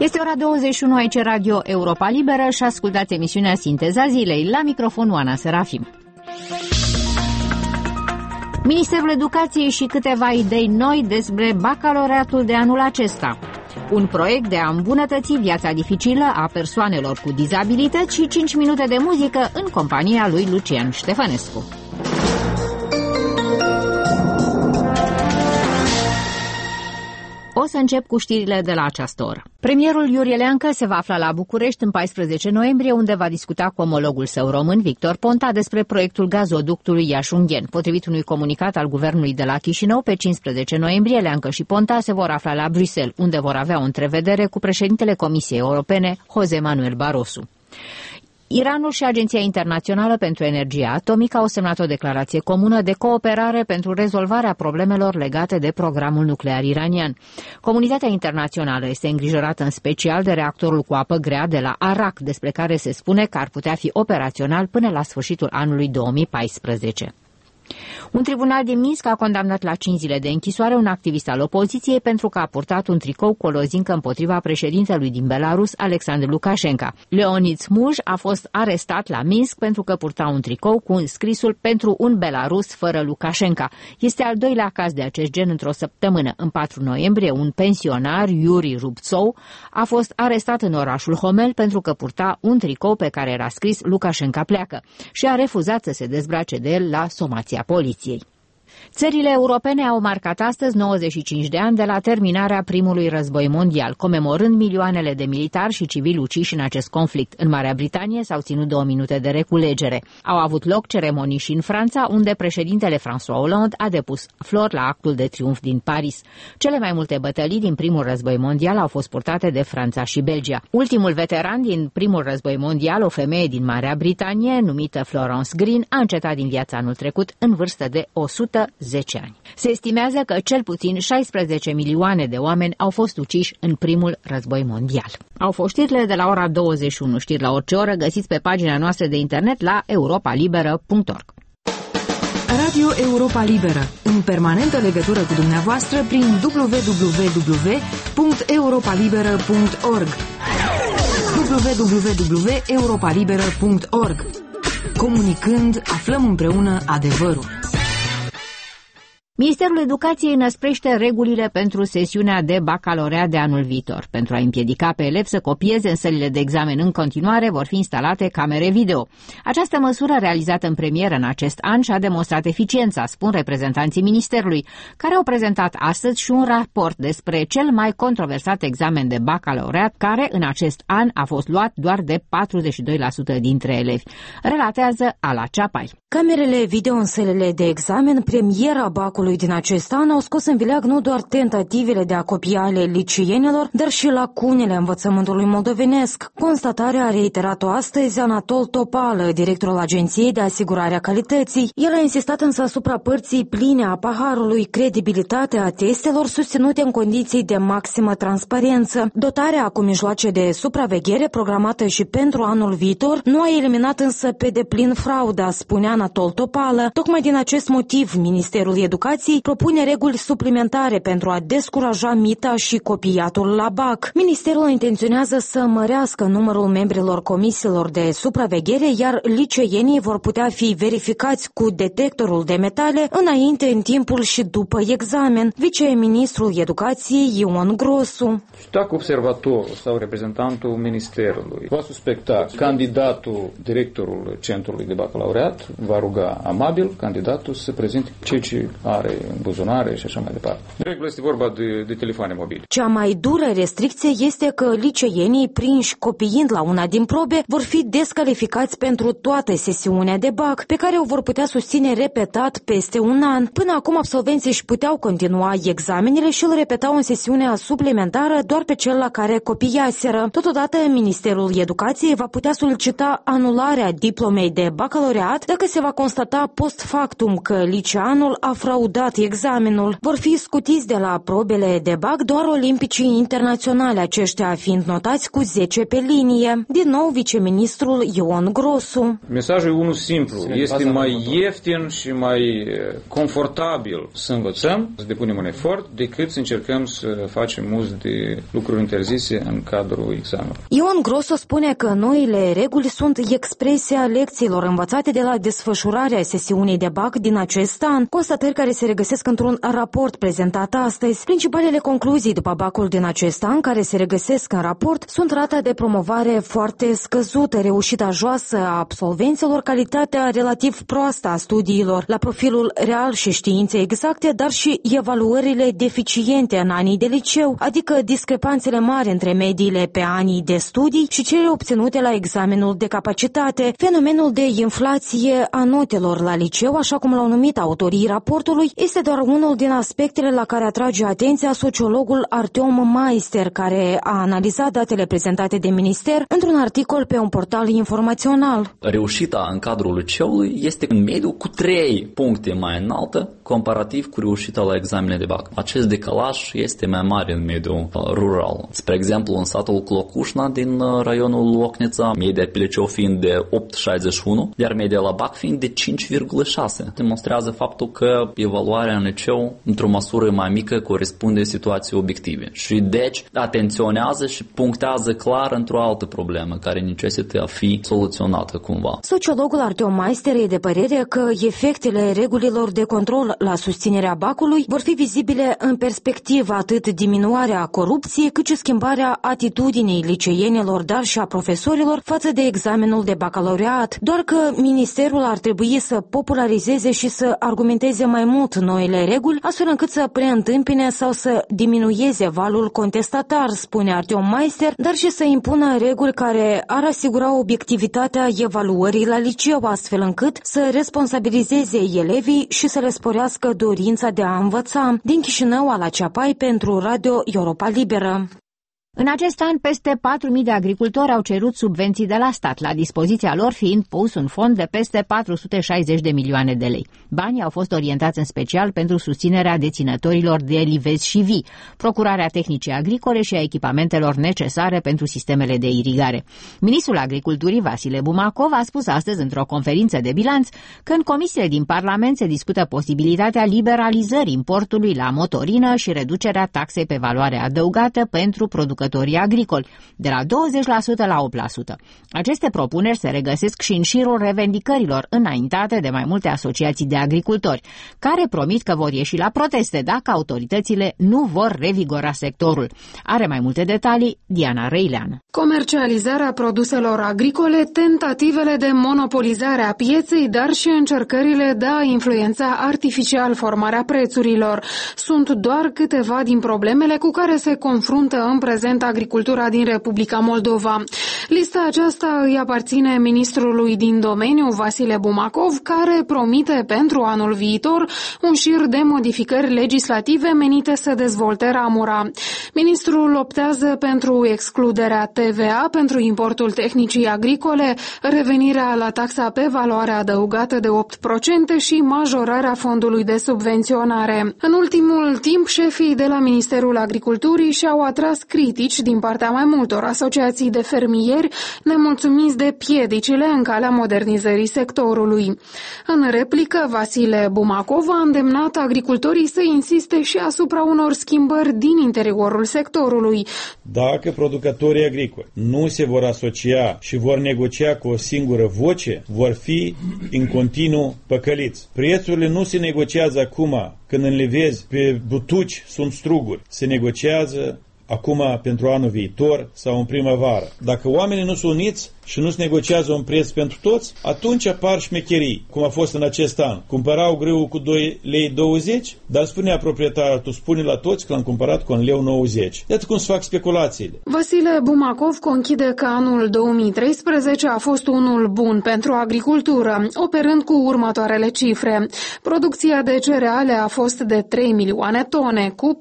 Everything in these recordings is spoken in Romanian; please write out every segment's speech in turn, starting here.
Este ora 21 aici Radio Europa Liberă și ascultați emisiunea Sinteza Zilei. La microfon Oana Serafim. Ministerul Educației și câteva idei noi despre bacalaureatul de anul acesta. Un proiect de a îmbunătăți viața dificilă a persoanelor cu dizabilități și 5 minute de muzică în compania lui Lucian Ștefănescu. O să încep cu știrile de la această oră. Premierul Iurie Leancă se va afla la București în 14 noiembrie, unde va discuta cu omologul său român, Victor Ponta, despre proiectul gazoductului Iași-Ungheni. Potrivit unui comunicat al guvernului de la Chișinău, pe 15 noiembrie, Leancă și Ponta se vor afla la Bruxelles, unde vor avea o întrevedere cu președintele Comisiei Europene, José Manuel Barroso. Iranul și Agenția Internațională pentru Energie Atomică au semnat o declarație comună de cooperare pentru rezolvarea problemelor legate de programul nuclear iranian. Comunitatea internațională este îngrijorată în special de reactorul cu apă grea de la Arak, despre care se spune că ar putea fi operațional până la sfârșitul anului 2014. Un tribunal din Minsk a condamnat la 5 zile de închisoare un activist al opoziției pentru că a purtat un tricou cu o lozincă împotriva președintelui din Belarus, Alexandru Lukashenko. Leonid Smuj a fost arestat la Minsk pentru că purta un tricou cu înscrisul "Pentru un Belarus fără Lukashenko". Este al doilea caz de acest gen într-o săptămână. În 4 noiembrie, un pensionar, Yuri Rubtsov, a fost arestat în orașul Homel pentru că purta un tricou pe care era scris "Lukashenko pleacă" și a refuzat să se dezbrace de el la somația poliției. Țările europene au marcat astăzi 95 de ani de la terminarea primului război mondial, comemorând milioanele de militari și civili uciși în acest conflict. În Marea Britanie s-au ținut 2 minute de reculegere. Au avut loc ceremonii și în Franța, unde președintele François Hollande a depus flori la Arcul de Triunf din Paris. Cele mai multe bătălii din primul război mondial au fost purtate de Franța și Belgia. Ultimul veteran din primul război mondial, o femeie din Marea Britanie, numită Florence Green, a încetat din viața anul trecut în vârstă de 110 ani. Se estimează că cel puțin 16 milioane de oameni au fost uciși în primul război mondial. Au fost știrile de la ora 21. Știri la orice oră găsiți pe pagina noastră de internet la europalibera.org. Radio Europa Liberă, în permanentă legătură cu dumneavoastră prin www.europalibera.org www.europalibera.org. Comunicând, aflăm împreună adevărul. Ministerul Educației înăsprește regulile pentru sesiunea de bacalaureat de anul viitor. Pentru a împiedica pe elevi să copieze în sălile de examen în continuare, vor fi instalate camere video. Această măsură, realizată în premieră în acest an, și-a demonstrat eficiența, spun reprezentanții Ministerului, care au prezentat astăzi și un raport despre cel mai controversat examen de bacalaureat, care în acest an a fost luat doar de 42% dintre elevi. Relatează Ala Ceapai. Camerele video în sălile de examen, premiera bacului din acest an, au scos în vileag nu doar tentativele de a copia ale liceienilor, dar și lacunele învățământului moldovenesc. Constatarea a reiterat-o astăzi Anatol Topală, directorul Agenției de Asigurare a Calității. El a insistat însă asupra părții pline a paharului, credibilitatea testelor susținute în condiții de maximă transparență. Dotarea cu mijloace de supraveghere programată și pentru anul viitor nu a eliminat însă pe deplin frauda, spunea Anatol Topală. Tocmai din acest motiv, Ministerul Educației propune reguli suplimentare pentru a descuraja mita și copiatul la BAC. Ministerul intenționează să mărească numărul membrilor comisiilor de supraveghere, iar liceienii vor putea fi verificați cu detectorul de metale înainte, în timpul și după examen. Viceministrul Educației Ion Grosu. Dacă observatorul sau reprezentantul Ministerului va suspecta candidatul, directorul centrului de bacalaureat, va ruga amabil candidatul să prezinte ceea ce are în buzunare și așa mai departe. De regulă este vorba de telefoane mobile. Cea mai dură restricție este că liceienii prinși copiind la una din probe vor fi descalificați pentru toată sesiunea de BAC, pe care o vor putea susține repetat peste un an. Până acum absolvenții își puteau continua examenele și îl repetau în sesiunea suplimentară doar pe cel la care copiaseră. Totodată, Ministerul Educației va putea solicita anularea diplomei de bacalaureat dacă se va constata post factum că liceanul a fraudat dat examenul. Vor fi scutiți de la probele de BAC doar olimpicii internaționale, aceștia fiind notați cu 10 pe linie. Din nou, viceministrul Ion Grosu. Mesajul e unul simplu. Este mai ieftin și mai confortabil să învățăm, să depunem un efort, decât să încercăm să facem uz de lucruri interzise în cadrul examenului. Ion Grosu spune că noile reguli sunt expresia lecțiilor învățate de la desfășurarea sesiunii de BAC din acest an, constatări care se regăsesc într-un raport prezentat astăzi. Principalele concluzii după BAC-ul din acest an, care se regăsesc în raport, sunt rata de promovare foarte scăzută, reușita joasă a absolvenților, calitatea relativ proastă a studiilor la profilul real și științe exacte, dar și evaluările deficiente în anii de liceu, adică discrepanțele mari între mediile pe anii de studii și cele obținute la examenul de capacitate. Fenomenul de inflație a notelor la liceu, așa cum l-au numit autorii raportului, este doar unul din aspectele la care atrage atenția sociologul Artiom Maister, care a analizat datele prezentate de minister într-un articol pe un portal informațional. Reușita în cadrul liceului este în mediu cu 3 puncte mai înaltă comparativ cu reușita la examenele de BAC. Acest decalaj este mai mare în mediul rural. Spre exemplu, în satul Clocușna din raionul Locnița, media pe liceu fiind de 8,61, iar media la BAC fiind de 5,6. Demonstrează faptul că evaluarea în liceu, într-o măsură mai mică, corespunde situației obiective. Și deci atenționează și punctează clar într-o altă problemă care necesită a fi soluționată cumva. Sociologul Artiom Maister e de părere că efectele regulilor de control la susținerea BAC-ului vor fi vizibile în perspectivă atât diminuarea corupției, cât și schimbarea atitudinii liceienilor, dar și a profesorilor față de examenul de bacalaureat. Doar că ministerul ar trebui să popularizeze și să argumenteze mai mult noile reguli, astfel încât să preîntâmpine sau să diminueze valul contestatar, spune Artiom Maister, dar și să impună reguli care ar asigura obiectivitatea evaluării la liceu, astfel încât să responsabilizeze elevii și să le sporească dorința de a învăța. Din Chișinău, Ala Ceapai, pentru Radio Europa Liberă. În acest an, peste 4.000 de agricultori au cerut subvenții de la stat, la dispoziția lor fiind pus un fond de peste 460 de milioane de lei. Banii au fost orientați în special pentru susținerea deținătorilor de livezi și vii, procurarea tehnicii agricole și a echipamentelor necesare pentru sistemele de irigare. Ministrul Agriculturii, Vasile Bumacov, a spus astăzi într-o conferință de bilanț că în comisiile din Parlament se discută posibilitatea liberalizării importului la motorină și reducerea taxei pe valoare adăugată pentru producătorii agricoli, de la 20% la 8%. Aceste propuneri se regăsesc și în șirul revendicărilor înaintate de mai multe asociații de agricultori, care promit că vor ieși la proteste dacă autoritățile nu vor revigora sectorul. Are mai multe detalii Diana Reilean. Comercializarea produselor agricole, tentativele de monopolizare a pieței, dar și încercările de a influența artificial formarea prețurilor sunt doar câteva din problemele cu care se confruntă în prezent agricultura din Republica Moldova. Lista aceasta îi aparține ministrului din domeniu, Vasile Bumacov, care promite pentru anul viitor un șir de modificări legislative menite să dezvolte ramura. Ministrul optează pentru excluderea TVA pentru importul tehnicii agricole, revenirea la taxa pe valoare adăugată de 8% și majorarea fondului de subvenționare. În ultimul timp, șefii de la Ministerul Agriculturii și-au atras critici din partea mai multor asociații de fermieri nemulțumiți de piedicile în calea modernizării sectorului. În replică, Vasile Bumacov a îndemnat agricultorii să insiste și asupra unor schimbări din interiorul sectorului. Dacă producătorii agricoli nu se vor asocia și vor negocia cu o singură voce, vor fi în continuu păcăliți. Prețurile nu se negociază acum când în livezi pe butuci sunt struguri. Se negociază acum pentru anul viitor sau în primăvară. Dacă oamenii nu sunt uniți și nu se negociază un preț pentru toți, atunci apar șmecherii, cum a fost în acest an. Cumpărau grâul cu 2,20 lei, dar spunea proprietarul, tu spune la toți că l-am cumpărat cu 1,90 lei. Iată cum se fac speculațiile. Vasile Bumacov conchide că anul 2013 a fost unul bun pentru agricultură, operând cu următoarele cifre. Producția de cereale a fost de 3 milioane tone, cu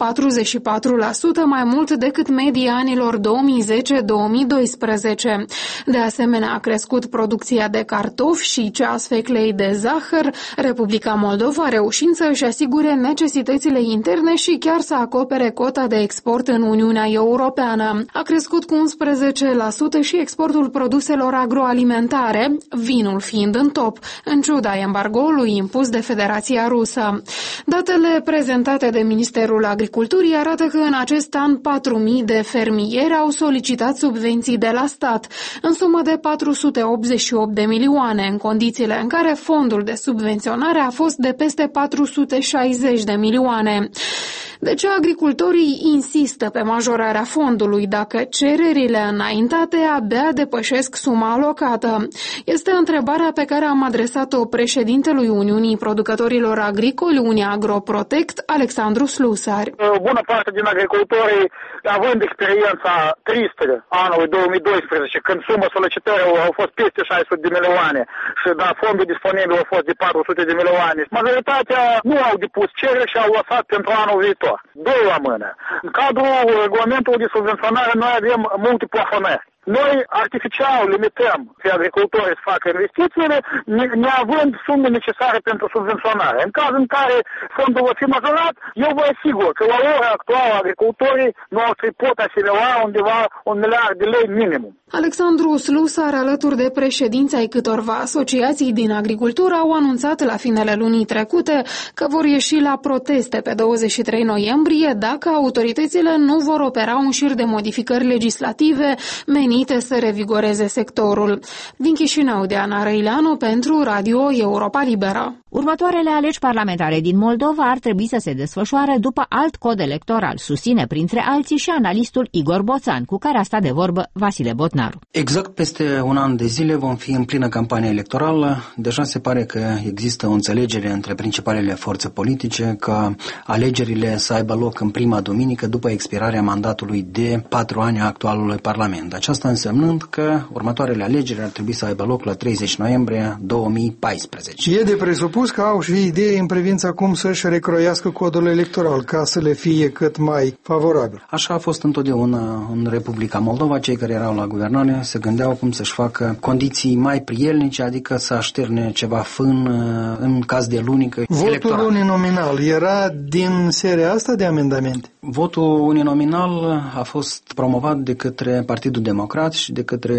44% mai mult decât media anilor 2010-2012. De asemenea, asemenea a crescut producția de cartofi și cea a sfeclei de zahăr, Republica Moldova reușind să își asigure necesitățile interne și chiar să acopere cota de export în Uniunea Europeană. A crescut cu 11% și exportul produselor agroalimentare, vinul fiind în top, în ciuda embargoului impus de Federația Rusă. Datele prezentate de Ministerul Agriculturii arată că în acest an 4.000 de fermieri au solicitat subvenții de la stat, în sumă de 488 de milioane, în condițiile în care fondul de subvenționare a fost de peste 460 de milioane. De ce agricultorii insistă pe majorarea fondului dacă cererile înaintate abia depășesc suma alocată? Este întrebarea pe care am adresat-o președintelui Uniunii Producătorilor Agricoli, Uniagroprotect, Alexandru Slusar. O bună parte din agricultorii, având experiența tristă anului 2012, când suma solicitărilor au fost peste 600 de milioane și fondul disponibil a fost de 400 de milioane, majoritatea nu au depus cereri și au lăsat pentru anul viitor. Doi la mână. În cadrul regulamentului de subvenționare noi avem multe plafonări. Noi artificial limităm pe agricultorii să facă investițiile, neavând sume necesare pentru subvenționare. În cazul în care fondul va fi majorat, eu vă asigur că la ora actuală agricultorii noștri pot asimila undeva 1 miliard de lei minimum. Alexandru Slusar, alături de președinții ai câtorva asociații din agricultură, au anunțat la finele lunii trecute că vor ieși la proteste pe 23 noiembrie dacă autoritățile nu vor opera un șir de modificări legislative menite să revigoreze sectorul. Din Chișinău, Diana Răileanu pentru Radio Europa Liberă. Următoarele alegeri parlamentare din Moldova ar trebui să se desfășoare după alt cod electoral, susține printre alții și analistul Igor Boțan, cu care a stat de vorbă Vasile Botnaru. Exact peste un an de zile vom fi în plină campanie electorală. Deja se pare că există o înțelegere între principalele forțe politice ca alegerile să aibă loc în prima duminică după expirarea mandatului de 4 ani a actualului Parlament. Aceasta însemnând că următoarele alegeri ar trebui să aibă loc la 30 noiembrie 2014. E de presupus că au și idei în privința cum să-și recroiască codul electoral ca să le fie cât mai favorabil. Așa a fost întotdeauna în Republica Moldova. Cei care erau la guvernare se gândeau cum să-și facă condiții mai prielnice, adică să așterne ceva fân în caz de lunică electoral. Votul uninominal era din seria asta de amendamente? Votul uninominal a fost promovat de către Partidul Democrat și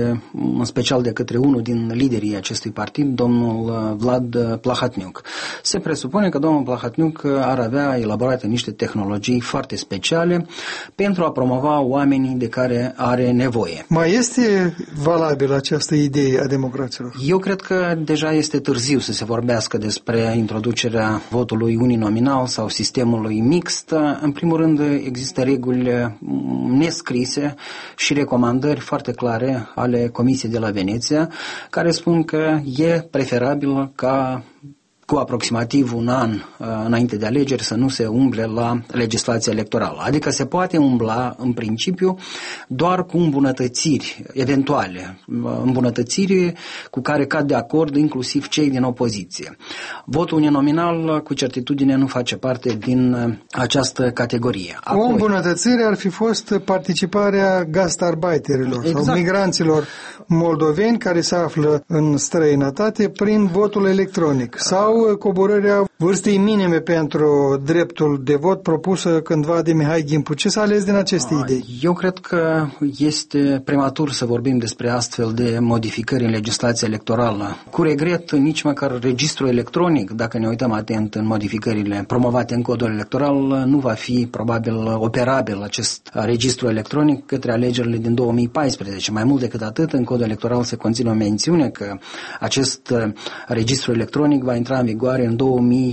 în special de către unul din liderii acestui partid, domnul Vlad Plahatniuc. Se presupune că domnul Plahatniuc ar avea elaborate niște tehnologii foarte speciale pentru a promova oamenii de care are nevoie. Mai este valabilă această idee a democraților? Eu cred că deja este târziu să se vorbească despre introducerea votului uninominal sau sistemului mixt. În primul rând, există reguli nescrise și recomandări foarte clare ale Comisiei de la Veneția, care spun că e preferabil ca cu aproximativ un an înainte de alegeri să nu se umble la legislația electorală. Adică se poate umbla în principiu doar cu îmbunătățiri eventuale, îmbunătățiri cu care cad de acord inclusiv cei din opoziție. Votul uninominal cu certitudine nu face parte din această categorie. O îmbunătățire ar fi fost participarea gastarbeiterilor sau migranților moldoveni care se află în străinătate prin votul electronic sau coborârea vârstei minime pentru dreptul de vot propusă cândva de Mihai Gimpu. Ce s-a ales din aceste idei? Eu cred că este prematur să vorbim despre astfel de modificări în legislația electorală. Cu regret, nici măcar registrul electronic, dacă ne uităm atent în modificările promovate în codul electoral, nu va fi probabil operabil acest registru electronic către alegerile din 2014. Mai mult decât atât, în codul electoral se conține o mențiune că acest registru electronic va intra în vigoare în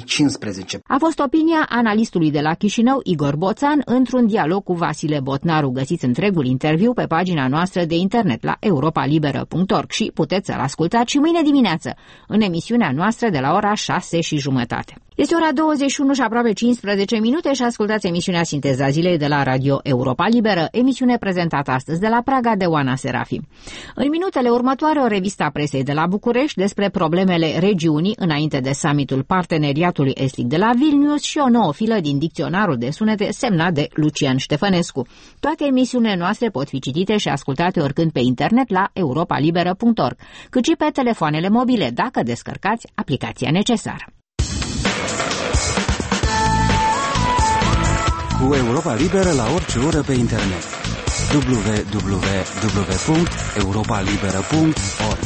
2015. A fost opinia analistului de la Chișinău, Igor Boțan, într-un dialog cu Vasile Botnaru. Găsiți întregul interviu pe pagina noastră de internet la europalibera.org și puteți să-l ascultați și mâine dimineață în emisiunea noastră de la ora 6:30. Este ora 21 și aproape 15 minute și ascultați emisiunea Sinteza Zilei de la Radio Europa Liberă, emisiune prezentată astăzi de la Praga de Oana Serafim. În minutele următoare, o revistă a presei de la București despre problemele regiunii înainte de summitul Parteneriatului Estic de la Vilnius și o nouă filă din dicționarul de sunete semnat de Lucian Ștefănescu. Toate emisiunile noastre pot fi citite și ascultate oricând pe internet la europalibera.org, cât și pe telefoanele mobile dacă descărcați aplicația necesară. Cu Europa Liberă la orice oră pe internet. www.europalibera.org.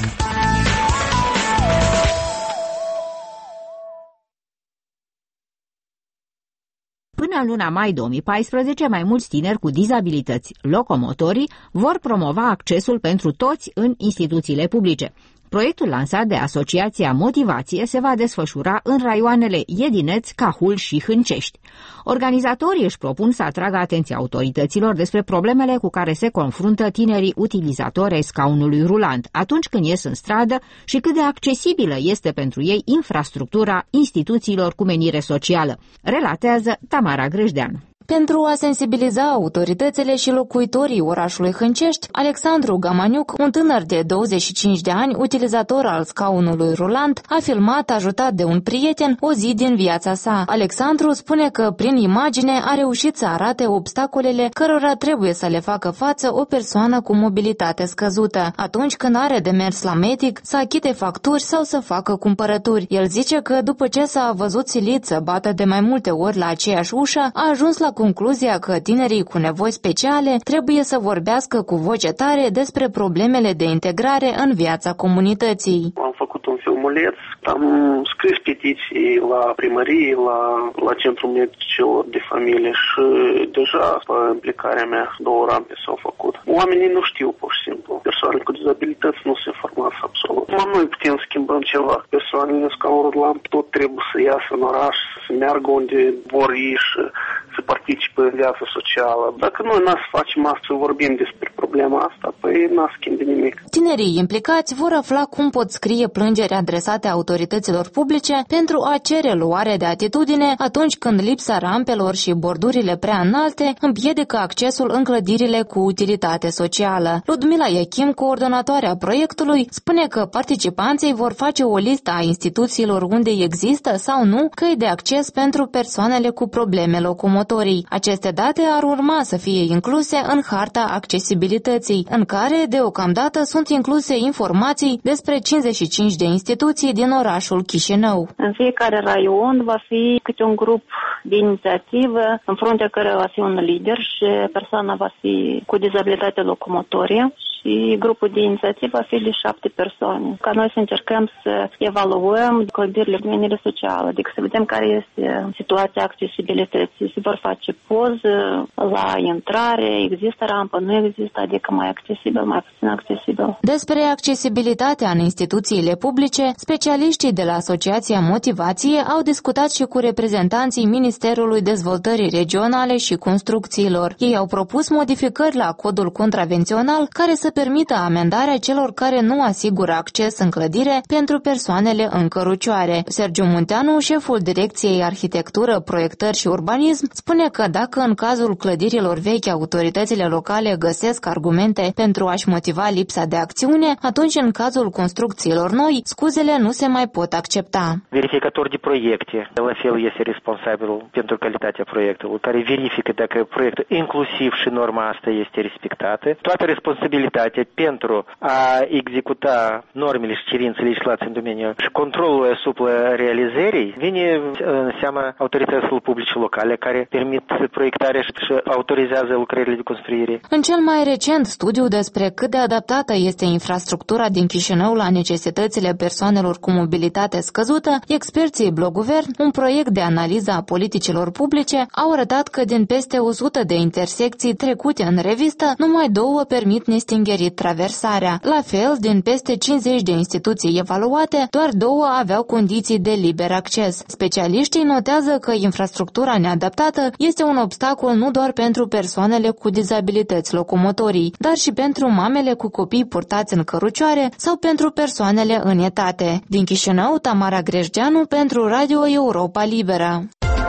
Până în luna mai 2014, mai mulți tineri cu dizabilități locomotorii vor promova accesul pentru toți în instituțiile publice. Proiectul lansat de Asociația Motivație se va desfășura în raioanele Iedineț, Cahul și Hâncești. Organizatorii își propun să atragă atenția autorităților despre problemele cu care se confruntă tinerii utilizatori ai scaunului rulant atunci când ies în stradă și cât de accesibilă este pentru ei infrastructura instituțiilor cu menire socială, relatează Tamara Grejdeanu. Pentru a sensibiliza autoritățile și locuitorii orașului Hâncești, Alexandru Gamaniuc, un tânăr de 25 de ani, utilizator al scaunului rulant, a filmat, ajutat de un prieten, o zi din viața sa. Alexandru spune că prin imagine a reușit să arate obstacolele cărora trebuie să le facă față o persoană cu mobilitate scăzută, atunci când are de mers la medic, să achite facturi sau să facă cumpărături. El zice că după ce s-a văzut silit să bată de mai multe ori la aceeași ușă, a ajuns la concluzia că tinerii cu nevoi speciale trebuie să vorbească cu voce tare despre problemele de integrare în viața comunității. Am făcut un filmuleț, am scris petiții la primărie, la Centrul Medicilor de Familie și deja pe implicarea mea 2 rampe s-au făcut. Oamenii nu știu pur și simplu. Persoanele cu dizabilități nu se formează absolut. Noi putem să schimbăm ceva. Persoanele în scaun rulant tot trebuie să iasă în oraș, să meargă unde vor ei și să participe în viața socială. Dacă noi n-am să facem asta, să vorbim despre problema asta, păi n-a schimbat nimic. Tinerii implicați vor afla cum pot scrie plângeri adresate autorităților publice pentru a cere luare de atitudine atunci când lipsa rampelor și bordurile prea înalte împiedică accesul în clădirile cu utilitate socială. Ludmila Iachim, coordonatoarea proiectului, spune că participanții vor face o listă a instituțiilor unde există sau nu căi de acces pentru persoanele cu probleme locomotorii. Aceste date ar urma să fie incluse în harta accesibilității, în care deocamdată sunt incluse informații despre 55 de instituții din orașul Chișinău. În fiecare raion va fi câte un grup de inițiativă, în fruntea care va fi un lider și persoana va fi cu dizabilitate locomotorie. Și grupul de inițiativă va fi de 7 persoane. Ca noi să încercăm să evaluăm clădirile de menire socială, adică să vedem care este situația accesibilității. Se vor face poze la intrare, există rampă, nu există, adică mai accesibil, mai puțin accesibil. Despre accesibilitatea în instituțiile publice, specialiștii de la Asociația Motivație au discutat și cu reprezentanții Ministerului Dezvoltării Regionale și Construcțiilor. Ei au propus modificări la codul contravențional care să permită amendarea celor care nu asigură acces în clădire pentru persoanele în cărucioare. Sergiu Munteanu, șeful Direcției Arhitectură, Proiectări și Urbanism, spune că dacă în cazul clădirilor vechi autoritățile locale găsesc argumente pentru a-și motiva lipsa de acțiune, atunci în cazul construcțiilor noi, scuzele nu se mai pot accepta. Verificator de proiecte, la fel este responsabil pentru calitatea proiectului, care verifică dacă proiectul inclusiv și norma asta este respectată. Toată responsabilitatea pentru a executa normele și cerințele legislației în domeniu și controlul asupra realizării vine în seama autorităților publice locale care permit proiectarea și autorizează lucrările de construire. În cel mai recent studiu despre cât de adaptată este infrastructura din Chișinău la necesitățile persoanelor cu mobilitate scăzută, experții Bloguvern, un proiect de analiză a politicilor publice, au arătat că din peste 100 de intersecții trecute în revistă, numai 2 permit nestingerit traversarea. La fel, din peste 50 de instituții evaluate, doar 2 aveau condiții de liber acces. Specialiștii notează că infrastructura neadaptată este un obstacol nu doar pentru persoanele cu dizabilități locomotorii, dar și pentru mamele cu copii purtați în cărucioare sau pentru persoanele în etate. Din Chișinău, Tamara Grejdeanu pentru Radio Europa Liberă.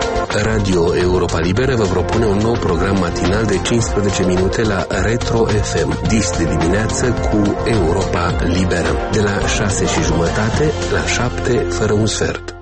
Radio Europa Liberă vă propune un nou program matinal de 15 minute la Retro FM. Dis de dimineață cu Europa Liberă. De la 6:30 la 7 fără un sfert.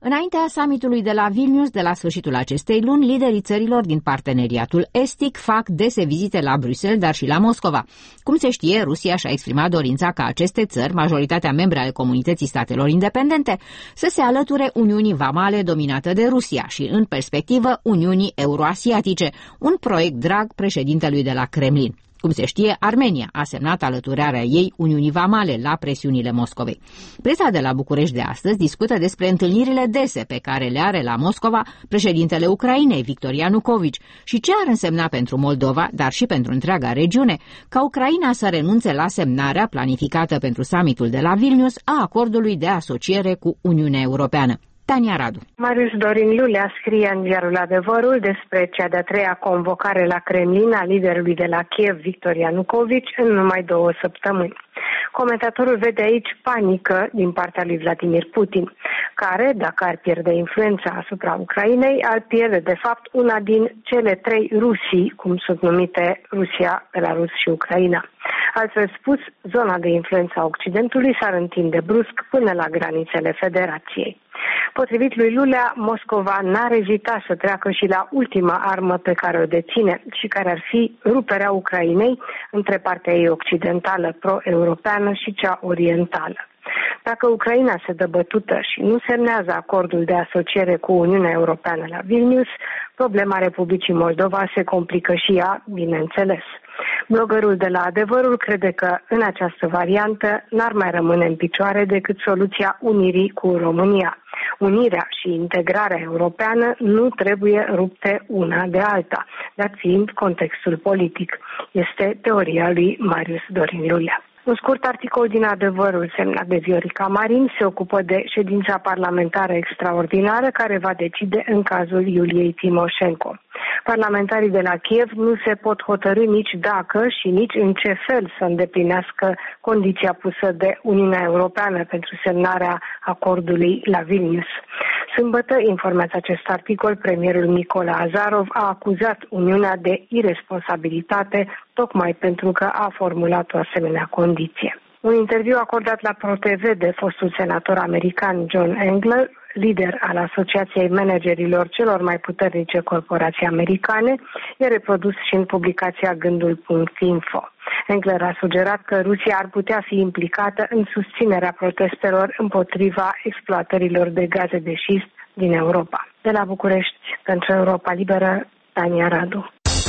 Înaintea summitului de la Vilnius de la sfârșitul acestei luni, liderii țărilor din parteneriatul estic fac dese vizite la Bruxelles, dar și la Moscova. Cum se știe, Rusia și-a exprimat dorința ca aceste țări, majoritatea membre ale Comunității Statelor Independente, să se alăture Uniunii Vamale dominată de Rusia și, în perspectivă, Uniunii Euroasiatice, un proiect drag președintelui de la Kremlin. Cum se știe, Armenia a semnat alăturarea ei Uniunii Vamale la presiunile Moscovei. Presa de la București de astăzi discută despre întâlnirile dese pe care le are la Moscova președintele Ucrainei, Victor Ianukovici, și ce ar însemna pentru Moldova, dar și pentru întreaga regiune, ca Ucraina să renunțe la semnarea planificată pentru summitul de la Vilnius a acordului de asociere cu Uniunea Europeană. Tania Radu. Marius Dorin Lulea scrie în ziarul Adevărul despre cea de-a treia convocare la Kremlin a liderului de la Kiev, Victor Ianukovici, în numai 2 săptămâni. Comentatorul vede aici panică din partea lui Vladimir Putin, care, dacă ar pierde influența asupra Ucrainei, ar pierde de fapt una din cele 3 Rusii, cum sunt numite Rusia, Belarus și Ucraina. Altfel spus, zona de influență a Occidentului s-ar întinde brusc până la granițele Federației. Potrivit lui Lulea, Moscova n-ar ezita să treacă și la ultima armă pe care o deține și care ar fi ruperea Ucrainei între partea ei occidentală pro-europeană și cea orientală. Dacă Ucraina se dă bătută și nu semnează acordul de asociere cu Uniunea Europeană la Vilnius, problema Republicii Moldova se complică și ea, bineînțeles. Bloggerul de la Adevărul crede că în această variantă n-ar mai rămâne în picioare decât soluția unirii cu România. Unirea și integrarea europeană nu trebuie rupte una de alta, dat fiind contextul politic. Este teoria lui Marius Dorin Lulea. Un scurt articol din Adevărul semnat de Viorica Marin se ocupă de ședința parlamentară extraordinară care va decide în cazul Iuliei Timoșenko. Parlamentarii de la Kiev nu se pot hotărî nici dacă și nici în ce fel să îndeplinească condiția pusă de Uniunea Europeană pentru semnarea acordului la Vilnius. Sâmbătă, informează acest articol, premierul Nicolae Azarov a acuzat Uniunea de iresponsabilitate tocmai pentru că a formulat o asemenea condiție. Un interviu acordat la ProTV de fostul senator american John Engler, lider al Asociației Managerilor celor mai puternice corporații americane, e reprodus și în publicația Gândul.info. Engler a sugerat că Rusia ar putea fi implicată în susținerea protestelor împotriva exploatărilor de gaze de șist din Europa. De la București, pentru Europa Liberă, Tania Radu.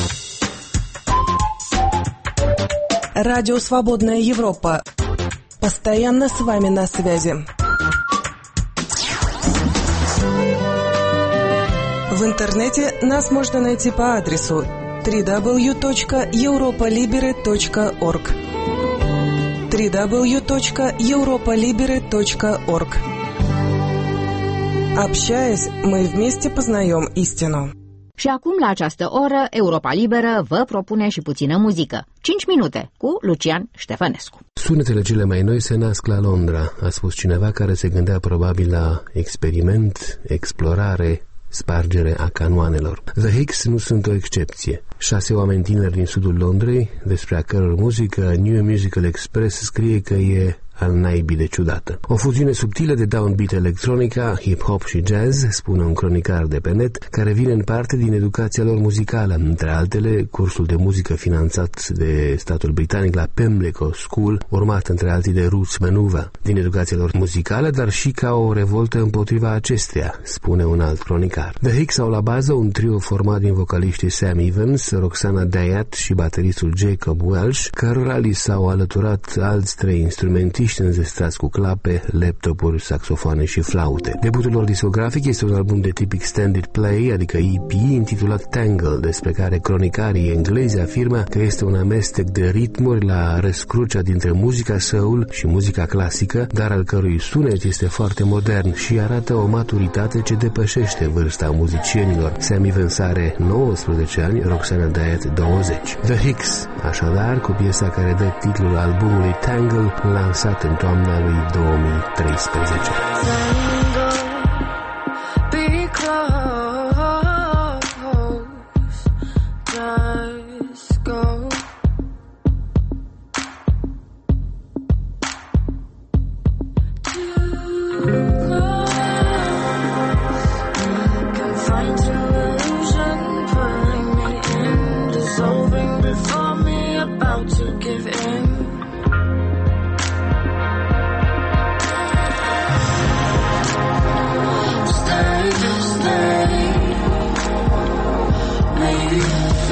Радио «Свободная Европа». Постоянно с вами на связи. В интернете нас можно найти по адресу www.europolibere.org www.europolibere.org. Общаясь, мы вместе познаем истину. Și acum, la această oră, Europa Liberă vă propune și puțină muzică. 5 minute cu Lucian Ștefănescu. Sunetele cele mai noi se nasc la Londra, a spus cineva care se gândea probabil la experiment, explorare, spargere a canoanelor. The Hicks nu sunt o excepție. 6 oameni tineri din sudul Londrei, despre a căror muzică New Musical Express scrie că e al naibii de ciudată. O fuziune subtilă de downbeat electronica, hip-hop și jazz, spune un cronicar de pe net, care vine în parte din educația lor muzicală, între altele cursul de muzică finanțat de statul britanic la Pimlico School, urmat între alții de Roots Manuva, din educația lor muzicală, dar și ca o revoltă împotriva acesteia, spune un alt cronicar. The Hicks au la bază un trio format din vocaliștii Sam Evans, Roxana Dayat și bateristul Jacob Welsh, cărora li s-au alăturat alți 3 instrumentiști înzestrați cu clape, laptopuri, saxofoane și flaute. Debutul lor discografic este un album de tip extended play, adică EP, intitulat Tangle, despre care cronicarii englezi afirmă că este un amestec de ritmuri la răscrucea dintre muzica soul și muzica clasică, dar al cărui sunet este foarte modern și arată o maturitate ce depășește vârsta muzicienilor. Sam Evans are 19 ani, Roxana Dayat 20. The Hicks, așadar, cu piesa care dă titlul albumului Tangle, lansat în toamna lui 2013.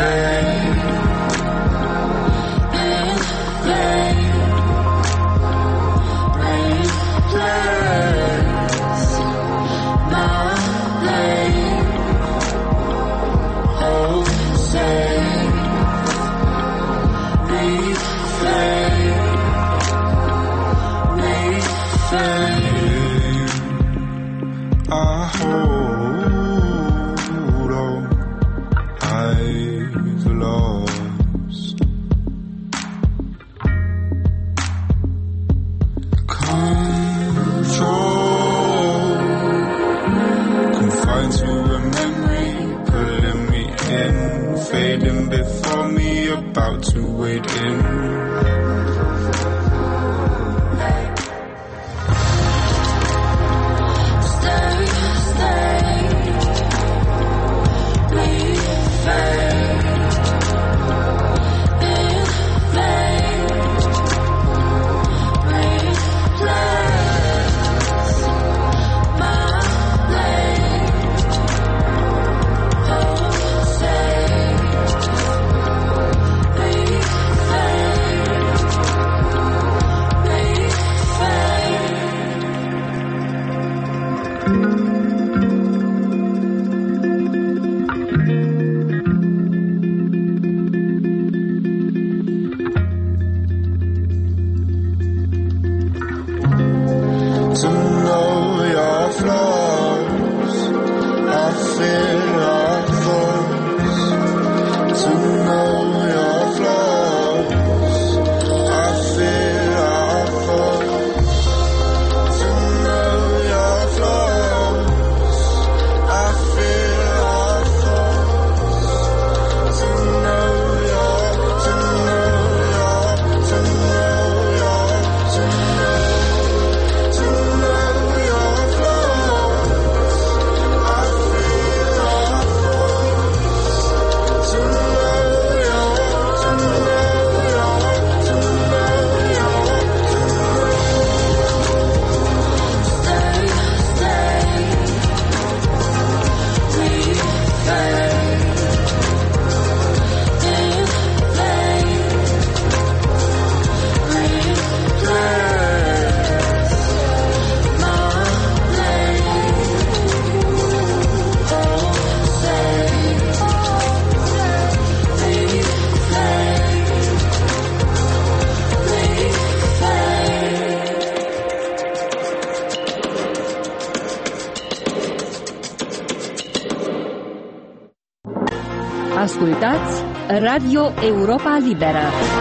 Ascultați Radio Europa Liberă.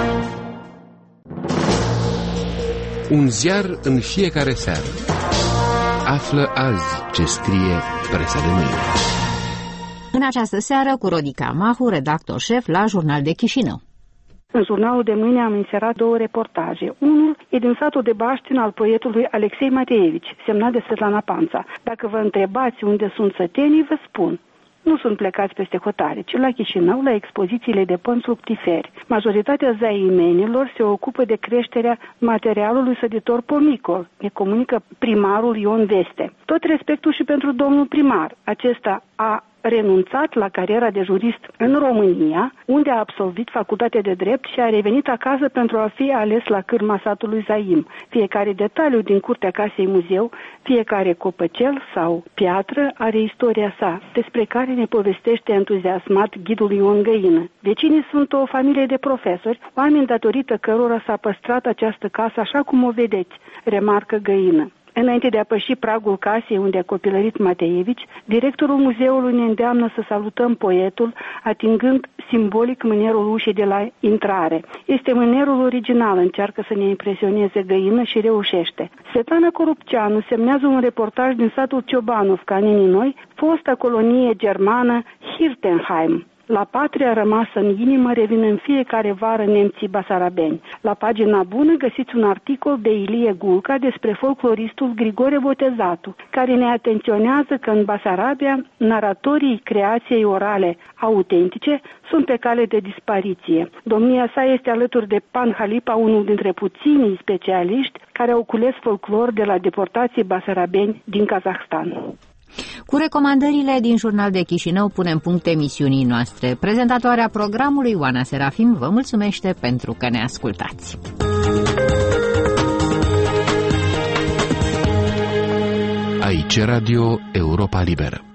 Un ziar în fiecare seară. Află azi ce scrie presa de mâine. În această seară cu Rodica Mahu, redactor șef la Jurnal de Chișinău. În jurnalul de mâine am inserat 2 reportaje. Unul e din satul de Baștin al poetului Alexei Mateevici, semnat de Svetlana Panța. Dacă vă întrebați unde sunt sătenii, vă spun. Nu sunt plecați peste hotare, ci la Chișinău, la expozițiile de pământ fructiferi. Majoritatea zaimenilor se ocupă de creșterea materialului săditor pomicol, ne comunică primarul Ion Veste. Tot respectul și pentru domnul primar. Acesta a renunțat la cariera de jurist în România, unde a absolvit facultatea de drept și a revenit acasă pentru a fi ales la cârma satului Zaim. Fiecare detaliu din curtea casei muzeu, fiecare copăcel sau piatră are istoria sa, despre care ne povestește entuziasmat ghidul Ion Găină. Vecinii sunt o familie de profesori, oameni datorită cărora s-a păstrat această casă așa cum o vedeți, remarcă Găină. Înainte de a păși pragul casei unde a copilărit Mateevici, directorul muzeului ne îndeamnă să salutăm poetul, atingând simbolic mânerul ușii de la intrare. Este mânerul original, încearcă să ne impresioneze Găină și reușește. Svetlana Corupceanu semnează un reportaj din satul Ciobanov, Caninii Noi, fosta colonie germană Hirtenheim. La patria rămasă în inimă revin în fiecare vară nemții basarabeni. La pagina bună găsiți un articol de Ilie Gulca despre folcloristul Grigore Botezatu, care ne atenționează că în Basarabia naratorii creației orale autentice sunt pe cale de dispariție. Domnia sa este alături de Pan Halipa, unul dintre puținii specialiști care au cules folclor de la deportații basarabeni din Kazahstan. Cu recomandările din Jurnal de Chișinău punem punct emisiunii noastre. Prezentatoarea programului, Oana Serafim, vă mulțumește pentru că ne ascultați. Aici Radio Europa Liberă.